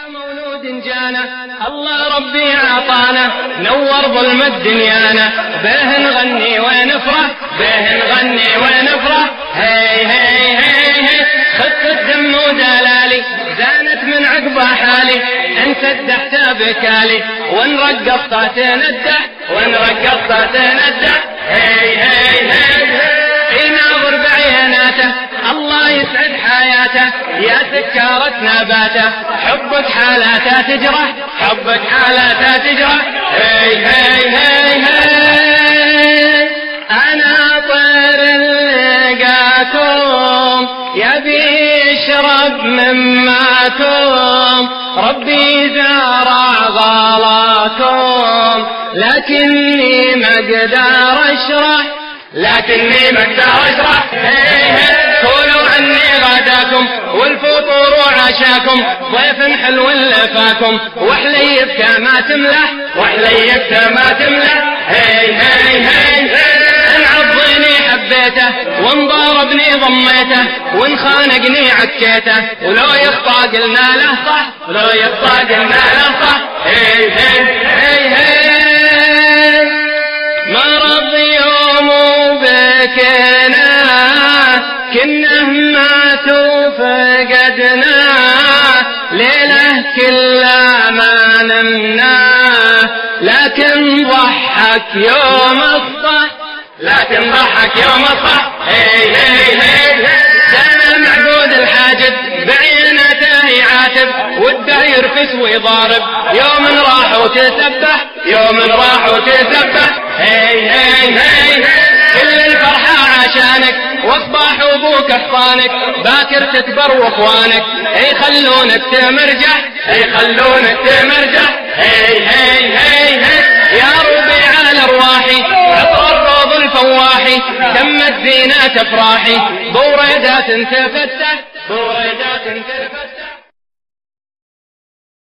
مولود جانا الله ربي عطانا نور ظلم الدنيانا به نغني ونفرح به نغني ونفرح هي هي هي هي خف الدم ودلالي زانت من عقبه حالي انت الدحت بكالي ونرقص تندح ونرقص تندح هي هي هي ناظر بعيناته الله يسعد حياته يا سكارة نباته حبك حالاته تجرح حبك حالاته تجرح هي هي هي هي أنا طير لقاكم يبي يشرب مماكم ربي زرع غلاكم لكني ما اقدر اشرح لكني ما اقدر اشرح هي هي قولوا عني غداكم والفطور وعشاكم ضيف حلو لفاكم وحليب كما تملح وحليب كما تملح هي هي هي انعضني حبيته وانضربني ضميته وانخانقني عكيته ولو يخطا قلنا له صح ولو يخطا قلنا له صح هي هي هي هي مرض يوم وبكينا كنا ماتوا فقدنا ليلة كلها ما نمنا لكن ضحك يوم الصح لكن ضحك يوم الصح هي هي هي كان معدود الحاجب بعينته يعاتب وده يرفس ويضارب يوم راح وتسبح يوم راح وتسبح هي هي هي كل الفرحة عشانك واصبح ابوك احصانك باكر تكبر واخوانك يخلونك تمرجح يخلونك تمرجح هي هي هي هي يا ربيع الارواحي عطر الروض الفواحي تمت زينات افراحي بوردات تفتح بوردات تفتح